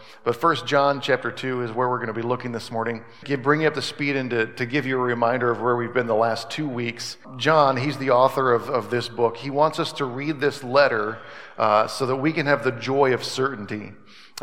But 1 John chapter 2 is where we're going to be looking this morning. Bring you up to speed and to give you a reminder of where we've been the last 2 weeks. John, he's the author of this book. He wants us to read this letter so that we can have the joy of certainty.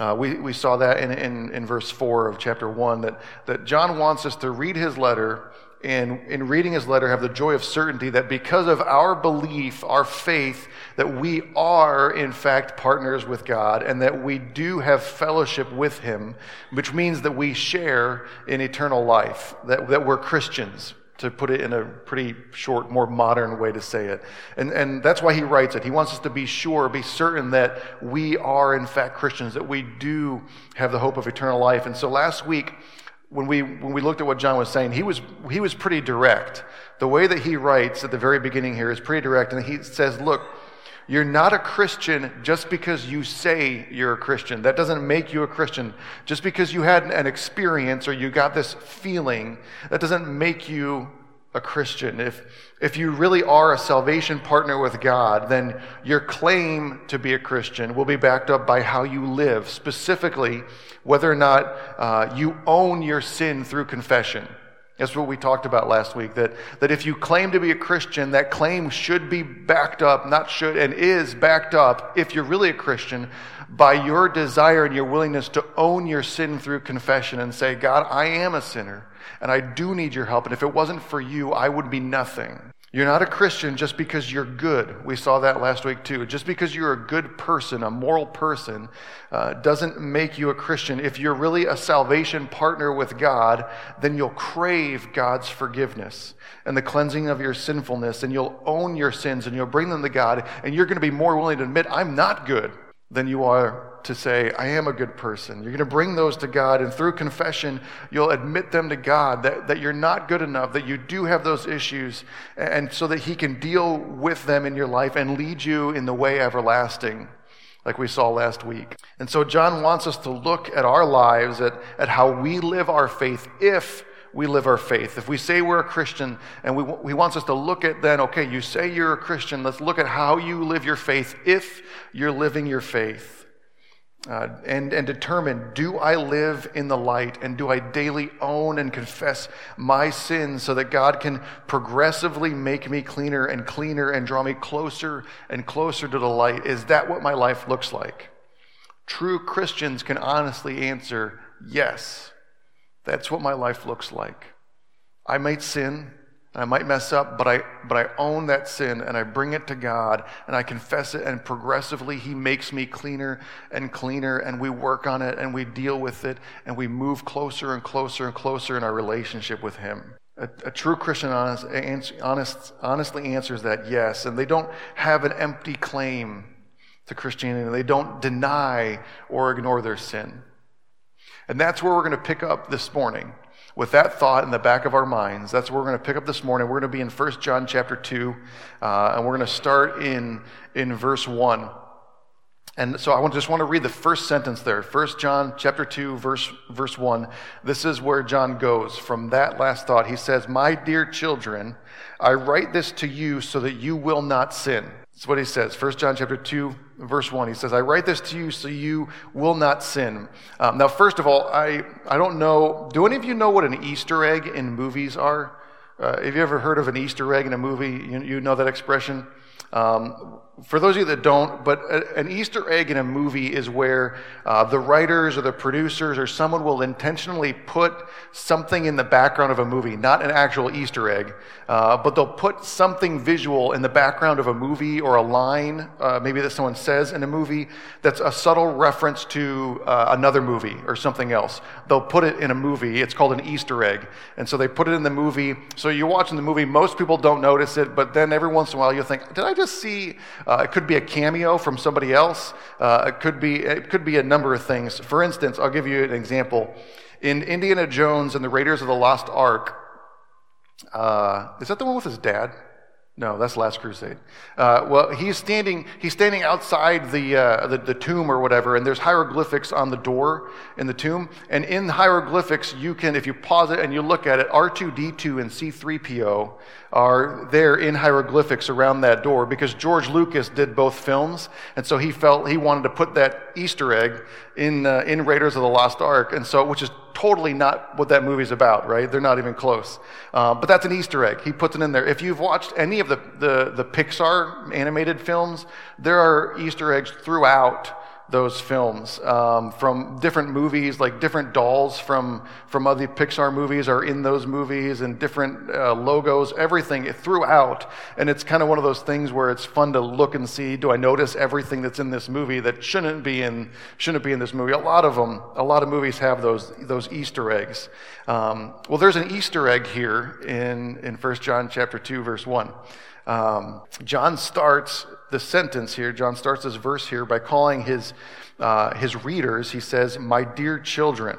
We saw that in verse 4 of chapter 1, that John wants us to read his letter, and in reading his letter have the joy of certainty that because of our belief, our faith, that we are in fact partners with God and that we do have fellowship with him, which means that we share in eternal life, that we're Christians, to put it in a pretty short, more modern way to say it. And that's why he writes it. He wants us to be sure, be certain that we are in fact Christians, that we do have the hope of eternal life. And so last week, when we looked at what John was saying, he was pretty direct. The way that he writes at the very beginning here is pretty direct, and he says, look, you're not a Christian just because you say you're a Christian. That doesn't make you a Christian. Just because you had an experience or you got this feeling, that doesn't make you a Christian. If you really are a salvation partner with God, then your claim to be a Christian will be backed up by how you live, specifically whether or not you own your sin through confession. That's what we talked about last week, that if you claim to be a Christian, that claim should be backed up, not should, and is backed up, if you're really a Christian, by your desire and your willingness to own your sin through confession and say, God, I am a sinner, and I do need your help, and if it wasn't for you, I would be nothing. You're not a Christian just because you're good. We saw that last week too. Just because you're a good person, a moral person, doesn't make you a Christian. If you're really a salvation partner with God, then you'll crave God's forgiveness and the cleansing of your sinfulness, and you'll own your sins and you'll bring them to God, and you're going to be more willing to admit, I'm not good, than you are to say, I am a good person. You're going to bring those to God, and through confession, you'll admit them to God, that you're not good enough, that you do have those issues, and so that he can deal with them in your life and lead you in the way everlasting, like we saw last week. And so John wants us to look at our lives, at how we live our faith, if we live our faith. If we say we're a Christian, and he wants us to look at then, okay, you say you're a Christian, let's look at how you live your faith if you're living your faith. And determine, do I live in the light, and do I daily own and confess my sins so that God can progressively make me cleaner and cleaner and draw me closer and closer to the light? Is that what my life looks like? True Christians can honestly answer, yes, that's what my life looks like. I might sin, I might mess up, but I own that sin, and I bring it to God, and I confess it, and progressively he makes me cleaner and cleaner, and we work on it, and we deal with it, and we move closer and closer and closer in our relationship with him. A true Christian honestly answers that yes, and they don't have an empty claim to Christianity. They don't deny or ignore their sin. And that's where we're going to pick up this morning. With that thought in the back of our minds, that's where we're going to pick up this morning. We're going to be in 1 John chapter 2, and we're going to start in verse 1. And so I just want to read the first sentence there. 1 John chapter 2, verse 1. This is where John goes. From that last thought, he says, "My dear children, I write this to you so that you will not sin." That's what he says. 1 John chapter 2, verse 1. He says, I write this to you so you will not sin. Now, first of all, I don't know, do any of you know what an Easter egg in movies are? Have you ever heard of an Easter egg in a movie? You know that expression? For those of you that don't, but an Easter egg in a movie is where the writers or the producers or someone will intentionally put something in the background of a movie, not an actual Easter egg, but they'll put something visual in the background of a movie or a line, maybe that someone says in a movie, that's a subtle reference to another movie or something else. They'll put it in a movie. It's called an Easter egg. And so they put it in the movie. So you're watching the movie. Most people don't notice it, but then every once in a while you'll think, did I just see... it could be a cameo from somebody else. It could be a number of things. For instance, I'll give you an example. In Indiana Jones and the Raiders of the Lost Ark, is that the one with his dad? No, that's Last Crusade. Well, he's standing outside the tomb or whatever, and there's hieroglyphics on the door in the tomb. And in the hieroglyphics, you can, if you pause it and you look at it, R2-D2 and C-3PO are there in hieroglyphics around that door because George Lucas did both films, and so he felt he wanted to put that Easter egg in Raiders of the Lost Ark, and so which is totally not what that movie's about, right? They're not even close. But that's an Easter egg. He puts it in there. If you've watched any of the Pixar animated films, there are Easter eggs throughout those films, from different movies, like different dolls from other Pixar movies are in those movies, and different logos, everything throughout. And it's kind of one of those things where it's fun to look and see, do I notice everything that's in this movie that shouldn't be in this movie? A lot of movies have those Easter eggs. Well, there's an Easter egg here in 1 John chapter 2, verse 1. John starts this verse here by calling his readers, he says, my dear children,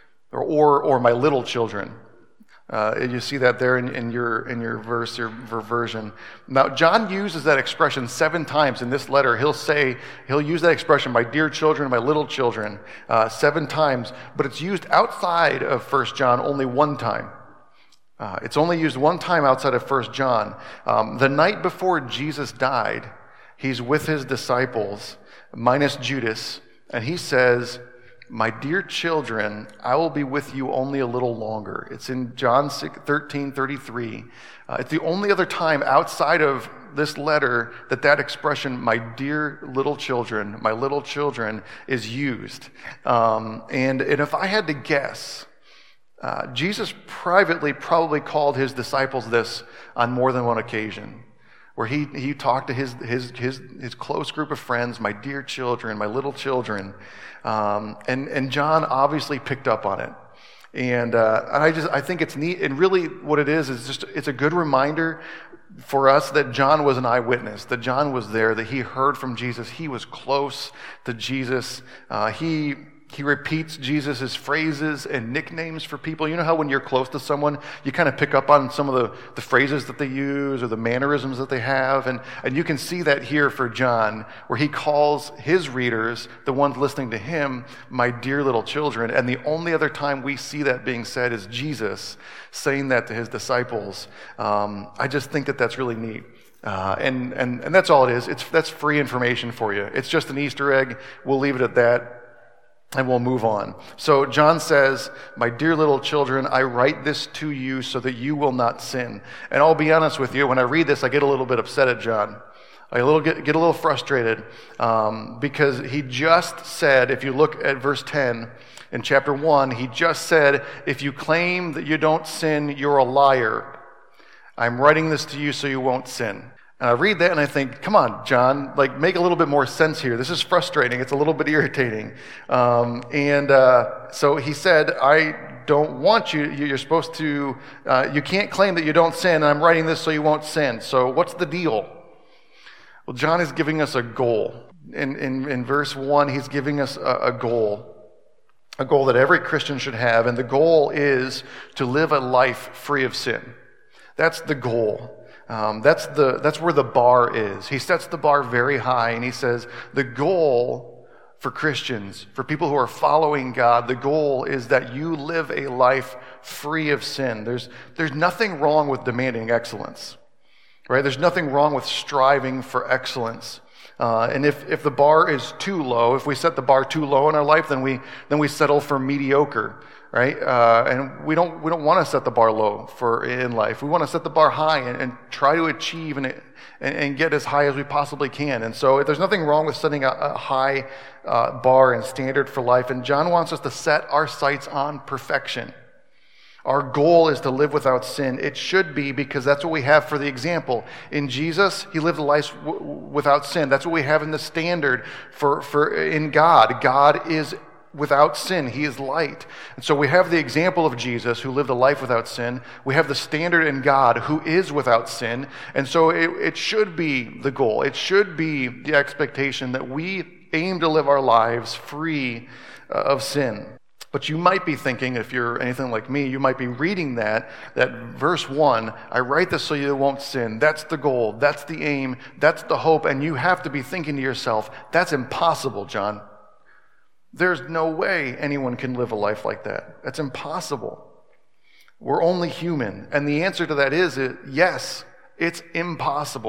or my little children. You see that there in your verse, your version. Now, John uses that expression 7 times in this letter. He'll use that expression, my dear children, my little children, 7 times, but it's used outside of 1 John only 1 time. It's only used 1 time outside of 1 John. The night before Jesus died, he's with his disciples, minus Judas, and he says, my dear children, I will be with you only a little longer. It's in John 13:33. It's the only other time outside of this letter that expression, my dear little children, my little children, is used. And if I had to guess, Jesus privately probably called his disciples this on more than one occasion, where he talked to his close group of friends, my dear children, my little children, and John obviously picked up on it, and I think it's neat, and really what it is just it's a good reminder for us that John was an eyewitness, that John was there, that he heard from Jesus, he was close to Jesus, He repeats Jesus' phrases and nicknames for people. You know how when you're close to someone, you kind of pick up on some of the phrases that they use or the mannerisms that they have. And you can see that here for John, where he calls his readers, the ones listening to him, my dear little children. And the only other time we see that being said is Jesus saying that to his disciples. I just think that that's really neat. And that's all it is. That's free information for you. It's just an Easter egg. We'll leave it at that. And we'll move on. So John says, my dear little children, I write this to you so that you will not sin. And I'll be honest with you, when I read this, I get a little bit upset at John. I get a little frustrated because he just said, if you look at verse 10 in chapter 1, he just said, if you claim that you don't sin, you're a liar. I'm writing this to you so you won't sin. And I read that and I think, come on, John, make a little bit more sense here. This is frustrating. It's a little bit irritating. So he said, I don't want you. You're supposed to, you can't claim that you don't sin, and I'm writing this so you won't sin. So what's the deal? Well, John is giving us a goal. In verse 1, he's giving us a goal that every Christian should have. And the goal is to live a life free of sin. That's the goal. That's where the bar is. He sets the bar very high, and he says the goal for Christians, for people who are following God, the goal is that you live a life free of sin. There's nothing wrong with demanding excellence, right? There's nothing wrong with striving for excellence. And if the bar is too low, if we set the bar too low in our life, then we settle for mediocre. Right? And we don't want to set the bar low in life. We want to set the bar high and try to achieve and get as high as we possibly can. And so there's nothing wrong with setting a high bar and standard for life. And John wants us to set our sights on perfection. Our goal is to live without sin. It should be, because that's what we have for the example. In Jesus, he lived a life without sin. That's what we have in the standard for in God. God is without sin. He is light. And so we have the example of Jesus, who lived a life without sin. We have the standard in God, who is without sin. And so it should be the goal. It should be the expectation that we aim to live our lives free of sin. But you might be thinking, if you're anything like me, you might be reading that verse 1, I write this so you won't sin. That's the goal. That's the aim. That's the hope. And you have to be thinking to yourself, that's impossible, John. There's no way anyone can live a life like that. That's impossible. We're only human. And the answer to that is yes, it's impossible.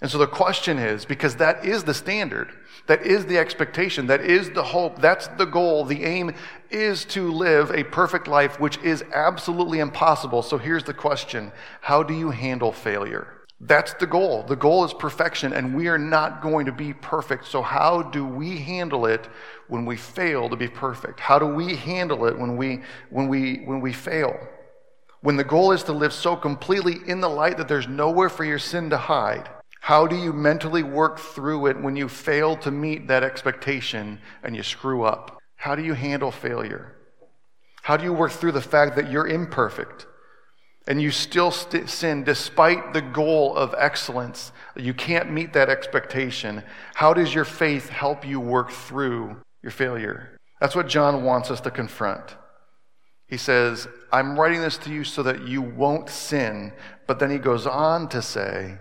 And so the question is, because that is the standard, that is the expectation, that is the hope, that's the goal, the aim is to live a perfect life, which is absolutely impossible. So here's the question: how do you handle failure? That's the goal. The goal is perfection, and we are not going to be perfect. So how do we handle it when we fail to be perfect? How do we handle it when we fail? When the goal is to live so completely in the light that there's nowhere for your sin to hide, how do you mentally work through it when you fail to meet that expectation and you screw up? How do you handle failure? How do you work through the fact that you're imperfect and you still sin despite the goal of excellence? You can't meet that expectation. How does your faith help you work through your failure? That's what John wants us to confront. He says, I'm writing this to you so that you won't sin. But then he goes on to say,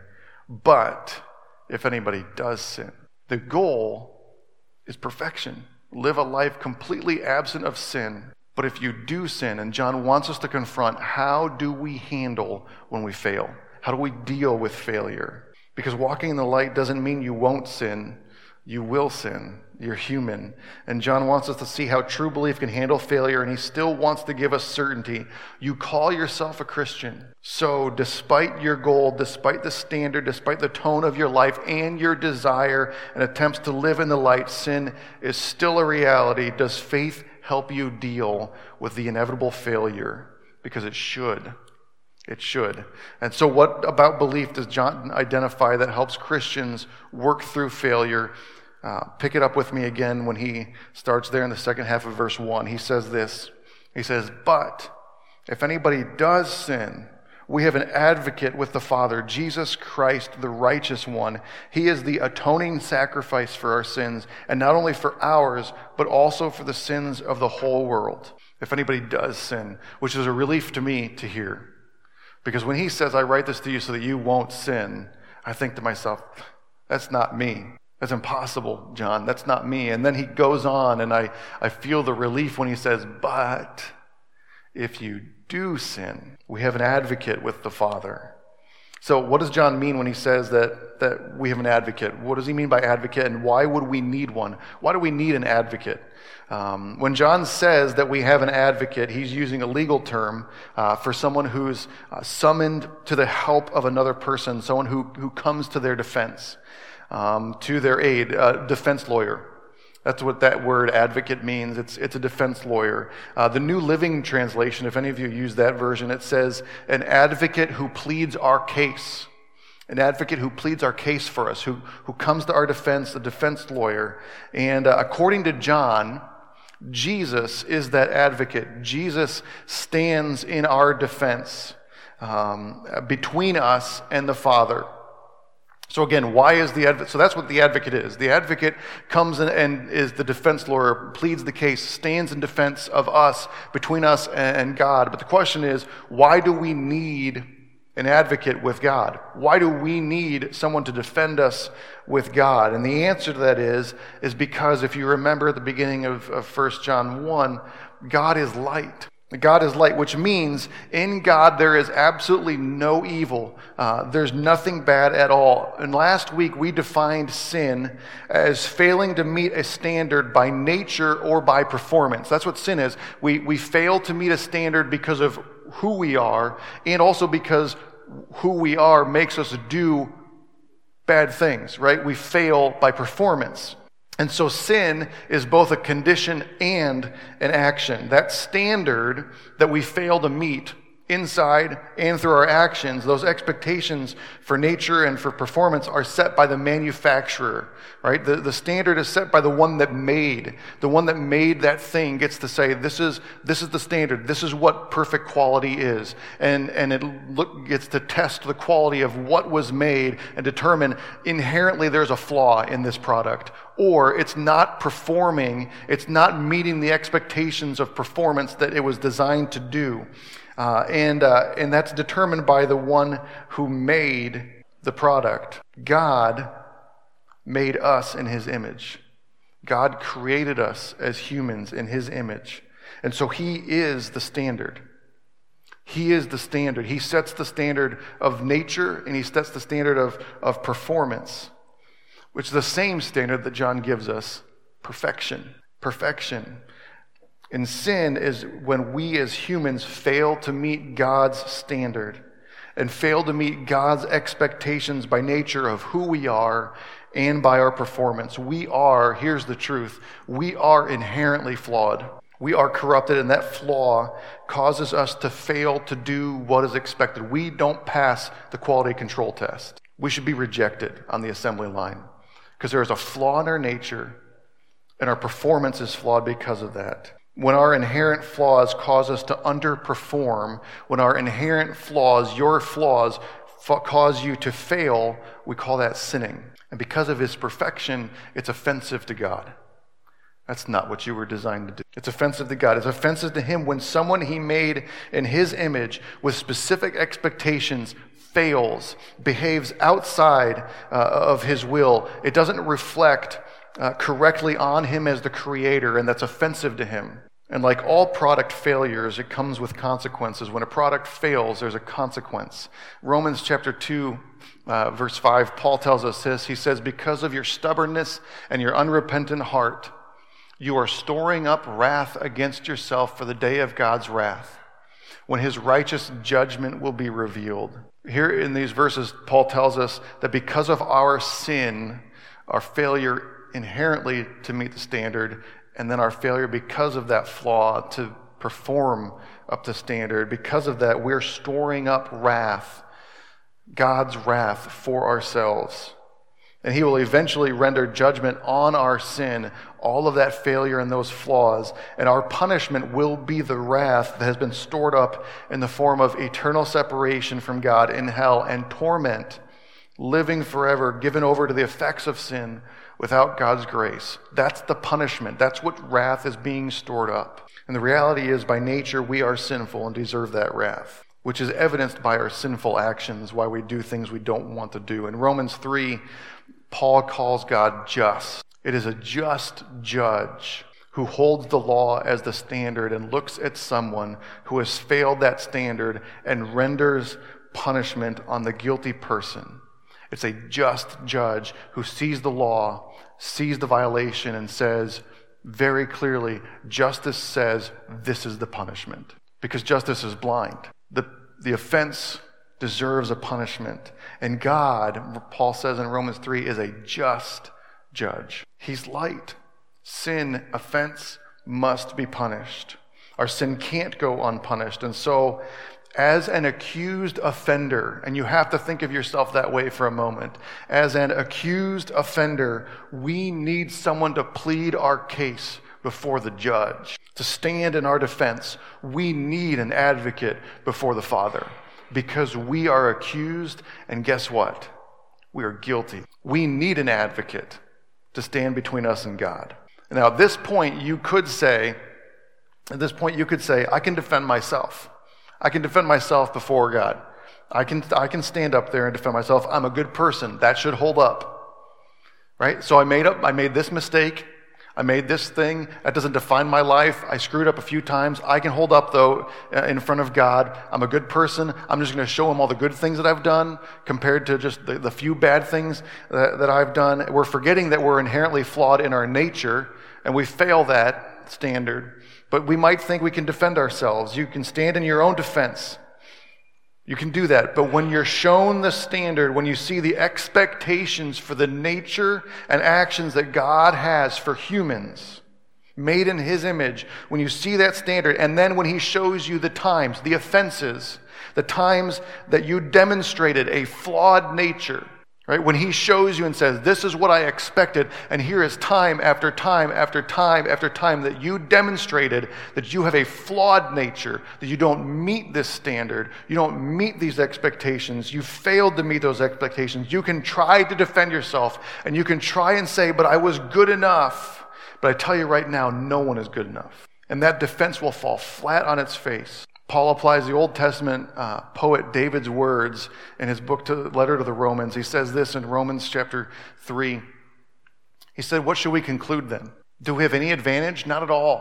but if anybody does sin, the goal is perfection. Live a life completely absent of sin. But if you do sin, and John wants us to confront, how do we handle when we fail? How do we deal with failure? Because walking in the light doesn't mean you won't sin. You will sin. You're human. And John wants us to see how true belief can handle failure, and he still wants to give us certainty. You call yourself a Christian. So despite your goal, despite the standard, despite the tone of your life and your desire and attempts to live in the light, sin is still a reality. Does faith help you deal with the inevitable failure? Because it should. It should. And so what about belief does John identify that helps Christians work through failure? Pick it up with me again when he starts there in the second half of verse 1. He says this. He says, but if anybody does sin, we have an advocate with the Father, Jesus Christ, the righteous one. He is the atoning sacrifice for our sins, and not only for ours, but also for the sins of the whole world. If anybody does sin, which is a relief to me to hear. Because when he says, I write this to you so that you won't sin, I think to myself, that's not me. That's impossible, John. That's not me. And then he goes on, and I feel the relief when he says, but if you do sin, we have an advocate with the Father. So what does John mean when he says that we have an advocate? What does he mean by advocate, and why would we need one? Why do we need an advocate? When John says that we have an advocate, he's using a legal term for someone who's summoned to the help of another person, someone who comes to their defense, to their aid, a defense lawyer. That's what that word advocate means. It's a defense lawyer. The New Living Translation, if any of you use that version, it says, an advocate who pleads our case. An advocate who pleads our case for us, who comes to our defense, a defense lawyer. And according to John, Jesus is that advocate. Jesus stands in our defense between us and the Father. So again, why is the advocate? So that's what the advocate is. The advocate comes in and is the defense lawyer, pleads the case, stands in defense of us, between us and God. But the question is, why do we need an advocate with God? Why do we need someone to defend us with God? And the answer to that is because if you remember at the beginning of 1 John 1, God is light. God is light, which means in God there is absolutely no evil. There's nothing bad at all. And last week we defined sin as failing to meet a standard by nature or by performance. That's what sin is. We fail to meet a standard because of who we are, and also because who we are makes us do bad things, right? We fail by performance. And so sin is both a condition and an action. That standard that we fail to meet inside and through our actions, those expectations for nature and for performance are set by the manufacturer, right? The standard is set by the one that made. The one that made that thing gets to say, this is the standard. This is what perfect quality is. And it gets to test the quality of what was made and determine inherently there's a flaw in this product. Or it's not performing, it's not meeting the expectations of performance that it was designed to do. And that's determined by the one who made the product. God made us in his image. God created us as humans in his image. And so he is the standard. He is the standard. He sets the standard of nature, and he sets the standard of performance, which is the same standard that John gives us, perfection. Perfection. And sin is when we as humans fail to meet God's standard and fail to meet God's expectations by nature of who we are and by our performance. We are, here's the truth, we are inherently flawed. We are corrupted, and that flaw causes us to fail to do what is expected. We don't pass the quality control test. We should be rejected on the assembly line because there is a flaw in our nature, and our performance is flawed because of that. When our inherent flaws cause us to underperform, when our inherent flaws, your flaws, cause you to fail, we call that sinning. And because of his perfection, it's offensive to God. That's not what you were designed to do. It's offensive to God. It's offensive to him when someone he made in his image with specific expectations fails, behaves outside of his will. It doesn't reflect correctly on him as the creator, and that's offensive to him. And like all product failures, it comes with consequences. When a product fails, there's a consequence. Romans chapter 2, verse 5, Paul tells us this. He says, because of your stubbornness and your unrepentant heart, you are storing up wrath against yourself for the day of God's wrath, when his righteous judgment will be revealed. Here in these verses, Paul tells us that because of our sin, our failure inherently to meet the standard, and then our failure because of that flaw to perform up to standard, because of that, we're storing up wrath, God's wrath for ourselves. And he will eventually render judgment on our sin, all of that failure and those flaws, and our punishment will be the wrath that has been stored up in the form of eternal separation from God in hell and torment, living forever, given over to the effects of sin without God's grace. That's the punishment. That's what wrath is being stored up. And the reality is, by nature, we are sinful and deserve that wrath, which is evidenced by our sinful actions, why we do things we don't want to do. In Romans 3, Paul calls God just. It is a just judge who holds the law as the standard and looks at someone who has failed that standard and renders punishment on the guilty person. It's a just judge who sees the law, sees the violation, and says very clearly, justice says this is the punishment. Because justice is blind. The offense deserves a punishment. And God, Paul says in Romans 3, is a just judge. He's light. Sin, offense, must be punished. Our sin can't go unpunished. And so, as an accused offender, and you have to think of yourself that way for a moment, as an accused offender, we need someone to plead our case before the judge. To stand in our defense, we need an advocate before the Father, because we are accused, and guess what? We are guilty. We need an advocate to stand between us and God. Now, at this point, you could say, I can defend myself. I can defend myself before God. I can stand up there and defend myself. I'm a good person. That should hold up. Right? So I made this mistake. I made this thing. That doesn't define my life. I screwed up a few times. I can hold up, though, in front of God. I'm a good person. I'm just going to show him all the good things that I've done compared to just the few bad things that I've done. We're forgetting that we're inherently flawed in our nature, and we fail that standard. But we might think we can defend ourselves. You can stand in your own defense. You can do that. But when you're shown the standard, when you see the expectations for the nature and actions that God has for humans, made in his image, when you see that standard, and then when he shows you the times, the offenses, the times that you demonstrated a flawed nature, right? When he shows you and says, this is what I expected, and here is time after time after time after time that you demonstrated that you have a flawed nature, that you don't meet this standard, you don't meet these expectations, you failed to meet those expectations. You can try to defend yourself, and you can try and say, but I was good enough. But I tell you right now, no one is good enough. And that defense will fall flat on its face. Paul applies the Old Testament poet David's words in his letter to the Romans. He says this in Romans chapter 3. He said, what should we conclude then? Do we have any advantage? Not at all.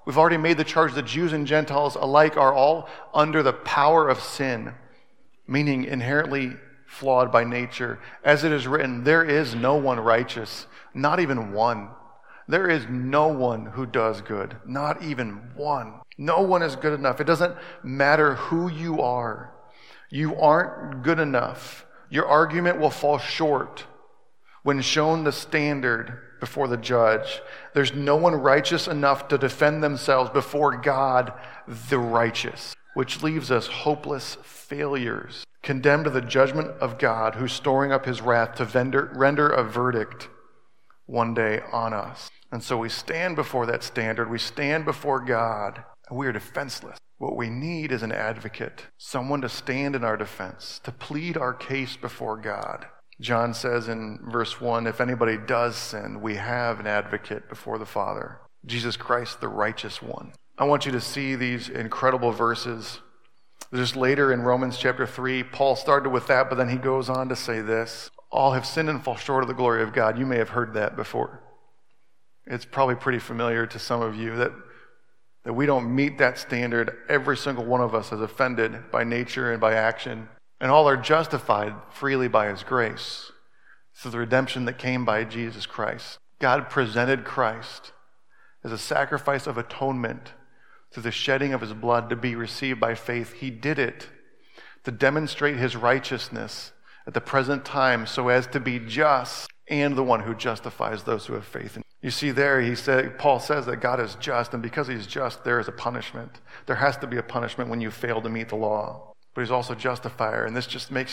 We've already made the charge that Jews and Gentiles alike are all under the power of sin, meaning inherently flawed by nature. As it is written, there is no one righteous, not even one. There is no one who does good, not even one. No one is good enough. It doesn't matter who you are. You aren't good enough. Your argument will fall short when shown the standard before the judge. There's no one righteous enough to defend themselves before God, the righteous, which leaves us hopeless failures, condemned to the judgment of God, who's storing up his wrath to render a verdict one day on us. And so we stand before that standard. We stand before God, and we are defenseless. What we need is an advocate, someone to stand in our defense, to plead our case before God. John says in verse 1, if anybody does sin, we have an advocate before the Father, Jesus Christ, the righteous one. I want you to see these incredible verses. Just later in Romans chapter 3, Paul started with that, but then he goes on to say this: all have sinned and fall short of the glory of God. You may have heard that before. It's probably pretty familiar to some of you that we don't meet that standard. Every single one of us is offended by nature and by action, and all are justified freely by his grace through the redemption that came by Jesus Christ. God presented Christ as a sacrifice of atonement through the shedding of his blood to be received by faith. He did it to demonstrate his righteousness at the present time so as to be just and the one who justifies those who have faith. You see there, Paul says that God is just, and because he's just, there is a punishment. There has to be a punishment when you fail to meet the law. But he's also justifier, and this just makes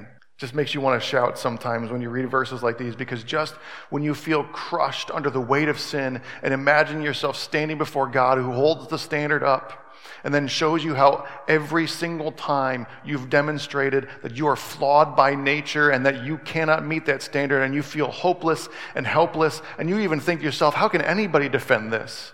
you want to shout sometimes when you read verses like these, because just when you feel crushed under the weight of sin and imagine yourself standing before God who holds the standard up and then shows you how every single time you've demonstrated that you are flawed by nature and that you cannot meet that standard, and you feel hopeless and helpless, and you even think to yourself, how can anybody defend this?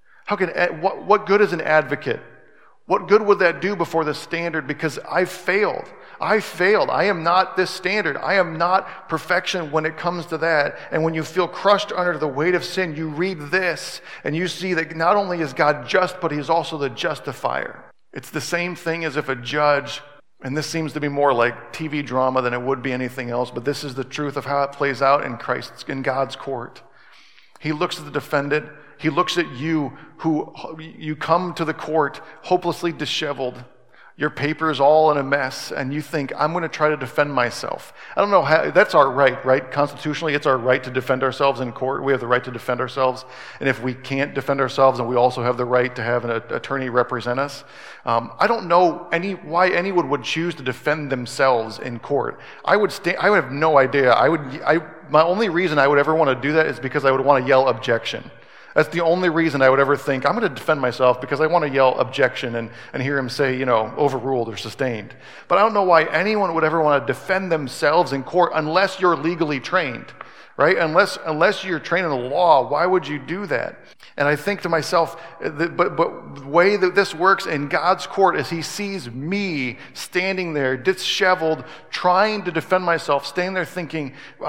What good is an advocate? What good would that do before the standard? Because I failed. I am not this standard. I am not perfection when it comes to that. And when you feel crushed under the weight of sin, you read this and you see that not only is God just, but he's also the justifier. It's the same thing as if a judge, and this seems to be more like TV drama than it would be anything else, but this is the truth of how it plays out in God's court. He looks at the defendant. He looks at you who you come to the court hopelessly disheveled. Your paper is all in a mess, and you think, I'm going to try to defend myself. I don't know how, that's our right? Constitutionally, it's our right to defend ourselves in court. We have the right to defend ourselves. And if we can't defend ourselves, then we also have the right to have an attorney represent us. I don't know why anyone would choose to defend themselves in court. I would have no idea. My only reason I would ever want to do that is because I would want to yell objection. That's the only reason I would ever think, I'm going to defend myself, because I want to yell objection and hear him say, overruled or sustained. But I don't know why anyone would ever want to defend themselves in court unless you're legally trained, right? Unless you're trained in the law, why would you do that? And I think to myself, but the way that this works in God's court is he sees me standing there disheveled, trying to defend myself, standing there thinking,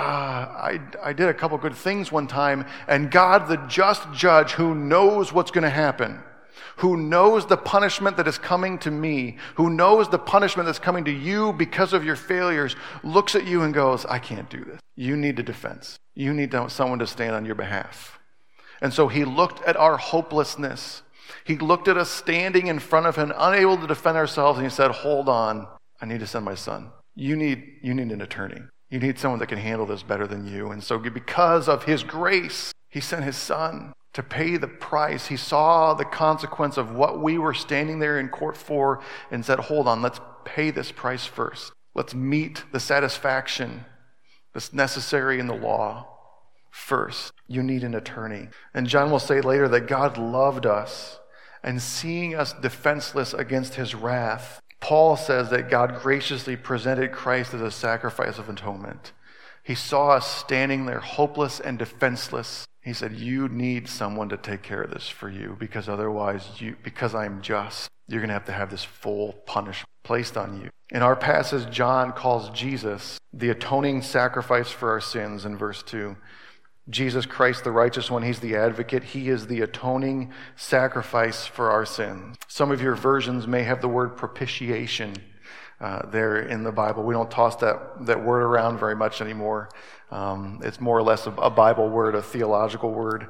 I did a couple good things one time, and God, the just judge who knows what's going to happen, who knows the punishment that is coming to me, who knows the punishment that's coming to you because of your failures, looks at you and goes, I can't do this. You need a defense. You need someone to stand on your behalf. And so he looked at our hopelessness. He looked at us standing in front of him, unable to defend ourselves, and he said, hold on, I need to send my son. You need an attorney. You need someone that can handle this better than you. And so because of his grace, he sent his son to pay the price. He saw the consequence of what we were standing there in court for and said, hold on, let's pay this price first. Let's meet the satisfaction that's necessary in the law first. You need an attorney. And John will say later that God loved us, and seeing us defenseless against his wrath, Paul says that God graciously presented Christ as a sacrifice of atonement. He saw us standing there hopeless and defenseless. He said, you need someone to take care of this for you, because otherwise, because I'm just, you're going to have this full punishment placed on you. In our passage, John calls Jesus the atoning sacrifice for our sins in verse 2. Jesus Christ, the righteous one, he's the advocate. He is the atoning sacrifice for our sins. Some of your versions may have the word propitiation there in the Bible. We don't toss that word around very much anymore. It's more or less a Bible word, a theological word.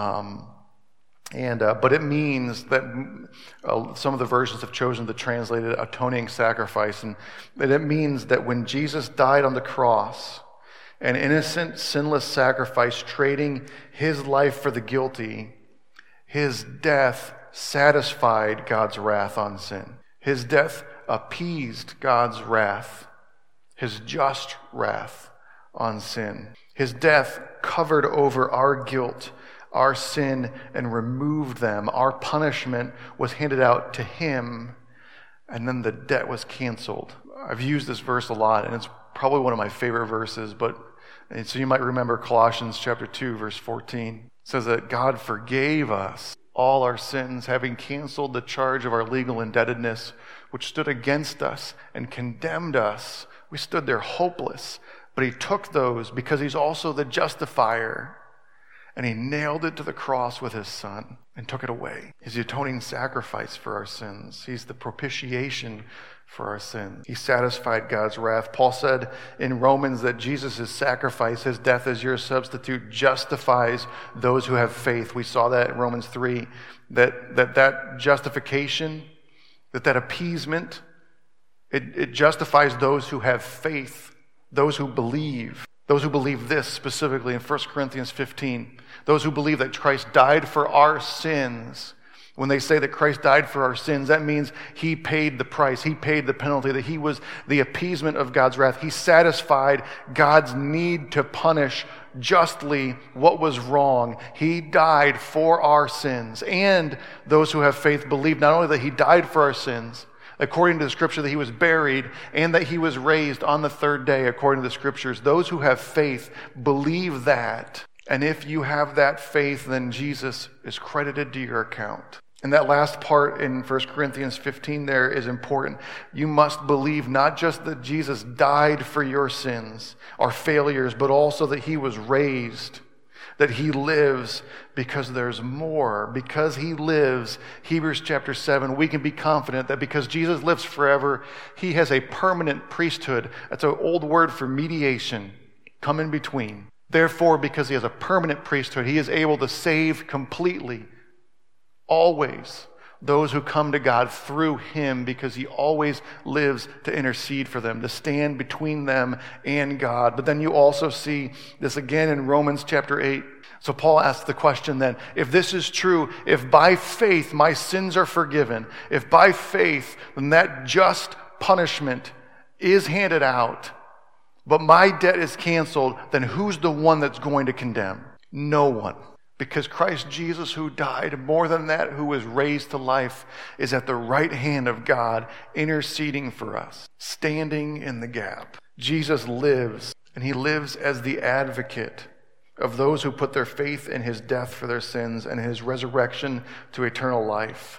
But it means that some of the versions have chosen to translate it atoning sacrifice. And it means that when Jesus died on the cross, an innocent, sinless sacrifice, trading his life for the guilty, his death satisfied God's wrath on sin. His death appeased God's wrath, his just wrath on sin. His death covered over our guilt, our sin, and removed them. Our punishment was handed out to him, and then the debt was canceled. I've used this verse a lot, and it's probably one of my favorite verses, and so you might remember Colossians chapter 2, verse 14. It says that God forgave us all our sins, having canceled the charge of our legal indebtedness, which stood against us and condemned us. We stood there hopeless, but he took those because he's also the justifier, and he nailed it to the cross with his son and took it away. He's the atoning sacrifice for our sins. He's the propitiation for our sins. He satisfied God's wrath. Paul said in Romans that Jesus' sacrifice, his death as your substitute, justifies those who have faith. We saw that in Romans 3, that justification, that appeasement, it justifies those who have faith, those who believe. Those who believe this specifically in 1 Corinthians 15. Those who believe that Christ died for our sins. When they say that Christ died for our sins, that means he paid the price. He paid the penalty, that he was the appeasement of God's wrath. He satisfied God's need to punish justly what was wrong. He died for our sins. And those who have faith believe not only that he died for our sins, according to the scripture, that he was buried, and that he was raised on the third day, according to the scriptures. Those who have faith believe that. And if you have that faith, then Jesus is credited to your account. And that last part in 1 Corinthians 15 there is important. You must believe not just that Jesus died for your sins, our failures, but also that he was raised, that he lives, because there's more. Because he lives, Hebrews chapter 7, we can be confident that because Jesus lives forever, he has a permanent priesthood. That's an old word for mediation, come in between. Therefore, because he has a permanent priesthood, he is able to save completely, always, those who come to God through him, because he always lives to intercede for them, to stand between them and God. But then you also see this again in Romans chapter 8. So Paul asks the question then, if this is true, if by faith my sins are forgiven, if by faith then that just punishment is handed out, but my debt is canceled, then who's the one that's going to condemn? No one. Because Christ Jesus, who died, more than that, who was raised to life, is at the right hand of God, interceding for us, standing in the gap. Jesus lives, and he lives as the advocate of those who put their faith in his death for their sins and his resurrection to eternal life.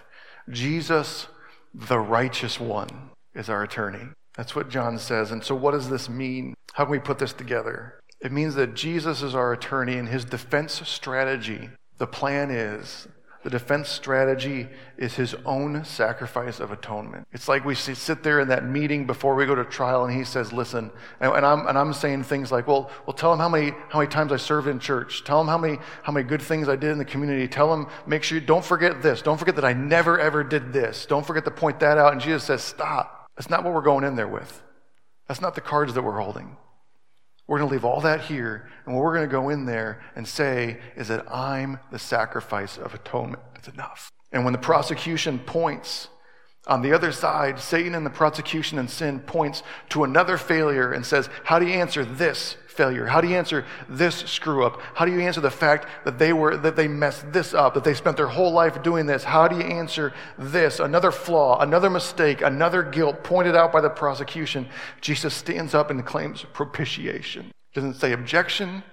Jesus, the righteous one, is our attorney. That's what John says. And so what does this mean? How can we put this together? It means that Jesus is our attorney, and his defense strategy, the plan is, the defense strategy is his own sacrifice of atonement. It's like we sit there in that meeting before we go to trial, and he says, listen, and I'm saying things like, well, tell him how many times I served in church. Tell him how many good things I did in the community. Tell him, make sure, don't forget this. Don't forget that I never ever did this. Don't forget to point that out. And Jesus says, stop. That's not what we're going in there with. That's not the cards that we're holding. We're going to leave all that here, and what we're going to go in there and say is that I'm the sacrifice of atonement. It's enough. And when the prosecution points on the other side, Satan and the prosecution and sin points to another failure and says, how do you answer this failure? How do you answer this screw up? How do you answer the fact that they messed this up, that they spent their whole life doing this? How do you answer this? Another flaw, another mistake, another guilt pointed out by the prosecution. Jesus stands up and claims propitiation. He doesn't say objection.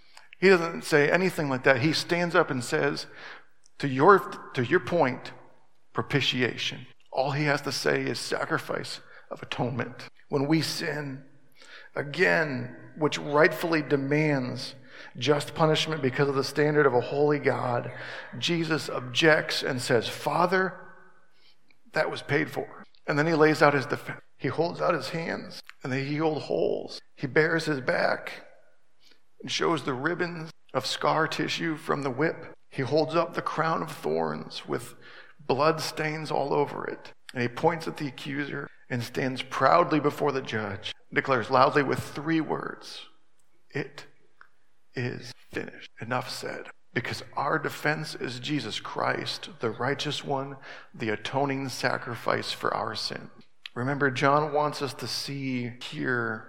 He doesn't say anything like that. He stands up and says, to your point, propitiation. All he has to say is sacrifice of atonement. When we sin, again, which rightfully demands just punishment because of the standard of a holy God, Jesus objects and says, Father, that was paid for. And then he lays out his defense. He holds out his hands and they heal holes. He bares his back and shows the ribbons of scar tissue from the whip. He holds up the crown of thorns with blood stains all over it. And he points at the accuser and stands proudly before the judge, declares loudly with 3 words, it is finished. Enough said. Because our defense is Jesus Christ, the righteous one, the atoning sacrifice for our sin. Remember, John wants us to see here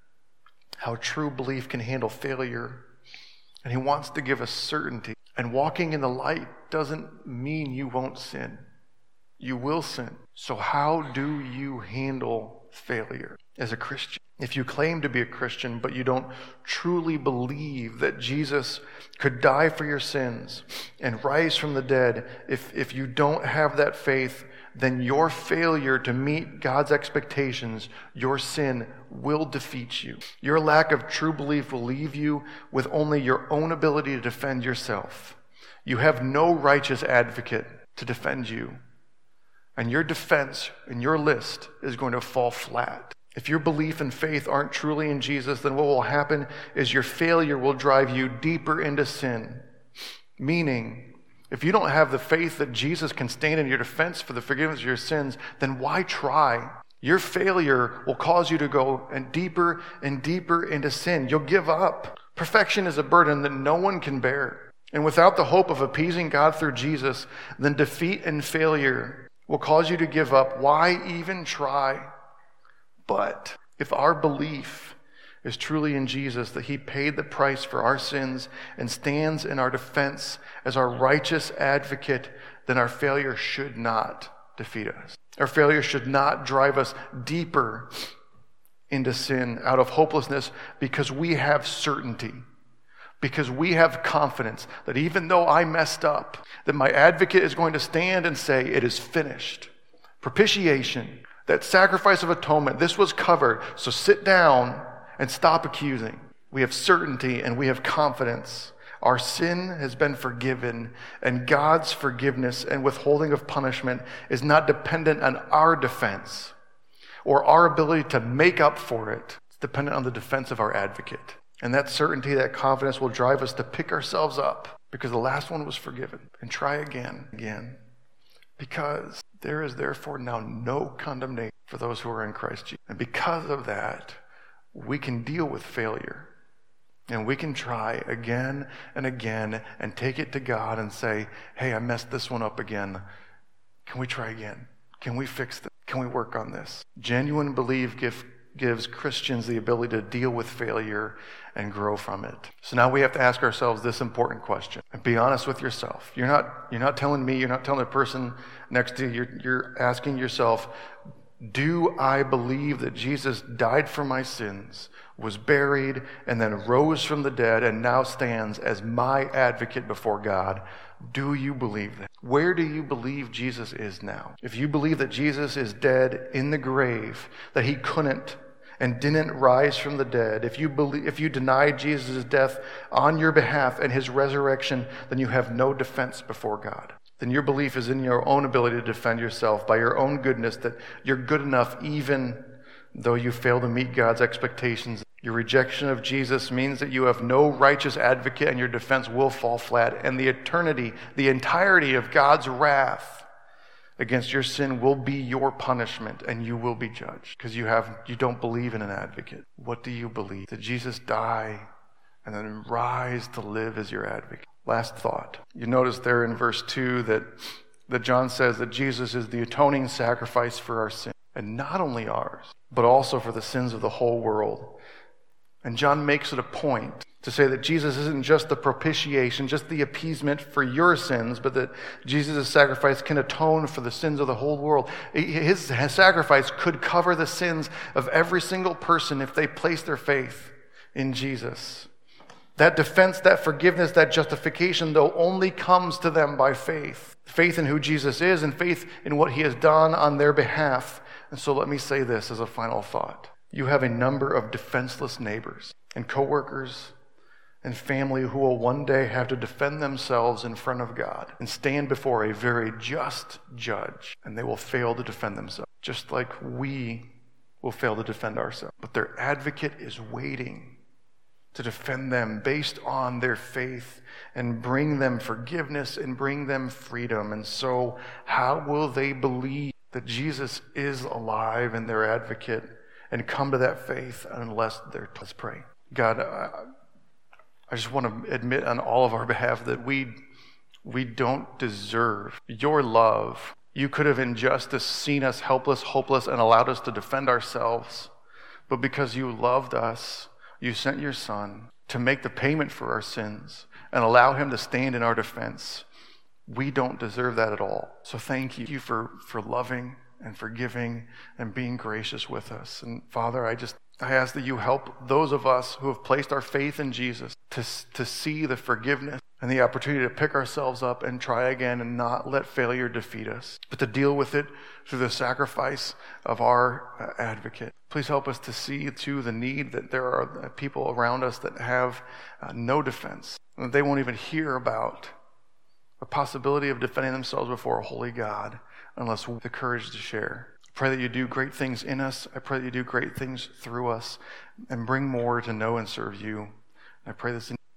how true belief can handle failure. And he wants to give us certainty. And walking in the light doesn't mean you won't sin. You will sin. So how do you handle failure as a Christian? If you claim to be a Christian, but you don't truly believe that Jesus could die for your sins and rise from the dead, if you don't have that faith, then your failure to meet God's expectations, your sin, will defeat you. Your lack of true belief will leave you with only your own ability to defend yourself. You have no righteous advocate to defend you. And your defense and your list is going to fall flat. If your belief and faith aren't truly in Jesus, then what will happen is your failure will drive you deeper into sin. Meaning, if you don't have the faith that Jesus can stand in your defense for the forgiveness of your sins, then why try? Your failure will cause you to go and deeper into sin. You'll give up. Perfection is a burden that no one can bear. And without the hope of appeasing God through Jesus, then defeat and failure will cause you to give up. Why even try? But if our belief is truly in Jesus, that he paid the price for our sins and stands in our defense as our righteous advocate, then our failure should not defeat us. Our failure should not drive us deeper into sin out of hopelessness, because we have certainty, because we have confidence that even though I messed up, that my advocate is going to stand and say, it is finished. Propitiation, that sacrifice of atonement, this was covered, so sit down and stop accusing. We have certainty and we have confidence. Our sin has been forgiven, and God's forgiveness and withholding of punishment is not dependent on our defense or our ability to make up for it. It's dependent on the defense of our advocate. And that certainty, that confidence will drive us to pick ourselves up, because the last one was forgiven, and try again. Because there is therefore now no condemnation for those who are in Christ Jesus. And because of that, we can deal with failure. And we can try again and again and take it to God and say, hey, I messed this one up again. Can we try again? Can we fix this? Can we work on this? Genuine belief gives Christians the ability to deal with failure and grow from it. So now we have to ask ourselves this important question. And be honest with yourself. You're not telling me, you're not telling the person next to you, you're asking yourself, do I believe that Jesus died for my sins, was buried, and then rose from the dead, and now stands as my advocate before God? Do you believe that? Where do you believe Jesus is now? If you believe that Jesus is dead in the grave, that he couldn't and didn't rise from the dead, if you deny Jesus' death on your behalf and his resurrection, then you have no defense before God. Then your belief is in your own ability to defend yourself by your own goodness, that you're good enough even though you fail to meet God's expectations. Your rejection of Jesus means that you have no righteous advocate, and your defense will fall flat, and the entirety of God's wrath against your sin will be your punishment, and you will be judged because you don't believe in an advocate. What do you believe? Did Jesus die and then rise to live as your advocate? Last thought. You notice there in verse 2 that John says that Jesus is the atoning sacrifice for our sin, and not only ours, but also for the sins of the whole world. And John makes it a point to say that Jesus isn't just the propitiation, just the appeasement for your sins, but that Jesus' sacrifice can atone for the sins of the whole world. His sacrifice could cover the sins of every single person if they place their faith in Jesus. That defense, that forgiveness, that justification, though, only comes to them by faith. Faith in who Jesus is and faith in what he has done on their behalf. And so let me say this as a final thought. You have a number of defenseless neighbors and coworkers and family who will one day have to defend themselves in front of God and stand before a very just judge, and they will fail to defend themselves, just like we will fail to defend ourselves. But their advocate is waiting to defend them based on their faith and bring them forgiveness and bring them freedom. And so how will they believe that Jesus is alive and their advocate and come to that faith unless they're... Let's pray. God, I just want to admit on all of our behalf that we don't deserve your love. You could have in justice seen us helpless, hopeless, and allowed us to defend ourselves. But because you loved us, you sent your Son to make the payment for our sins and allow him to stand in our defense. We don't deserve that at all. So thank you for loving and forgiving and being gracious with us. And Father, I ask that you help those of us who have placed our faith in Jesus to see the forgiveness and the opportunity to pick ourselves up and try again and not let failure defeat us, but to deal with it through the sacrifice of our advocate. Please help us to see too the need that there are people around us that have no defense, and that they won't even hear about the possibility of defending themselves before a holy God unless we have the courage to share. I pray that you do great things in us. I pray that you do great things through us and bring more to know and serve you. I pray this in